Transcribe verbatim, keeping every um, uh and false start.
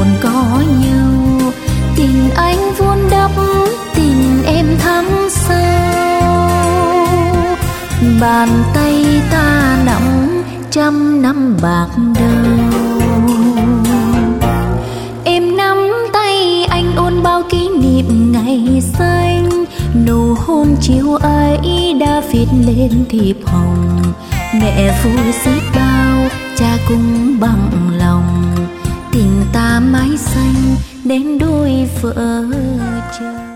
buồn có nhau, tình anh vun đắp, tình em thắm sâu. Bàn tay ta nắm trăm năm bạc đầu. Em nắm tay anh ôn bao kỷ niệm ngày xanh, nụ hôn chiều ấy đã viết lên thiệp hồng. Mẹ vui xiết bao, cha cũng bằng lòng, tình ta mãi xanh đến đôi vợ chồng.